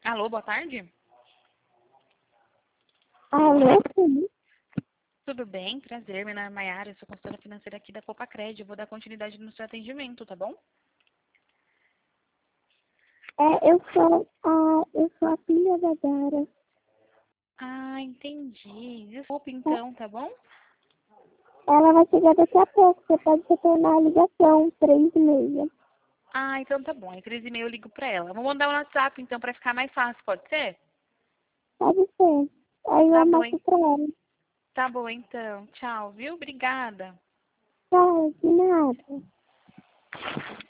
Alô, boa tarde. Alô, sim. Tudo bem? Prazer, meu nome é Maiara, eu sou consultora financeira aqui da Copacred. Eu vou dar continuidade no seu atendimento, tá bom? Eu sou a filha da Dara. Ah, entendi. Desculpa então, tá bom? Ela vai chegar daqui a pouco. Você pode retornar a ligação, 3h30. Ah, então tá bom. Às 3h30 eu ligo pra ela. Vou mandar um WhatsApp então pra ficar mais fácil, pode ser? Pode ser. Aí Tá eu bom, mostro pra ela. tá bom então. Tchau, viu? Obrigada. Tchau, de nada.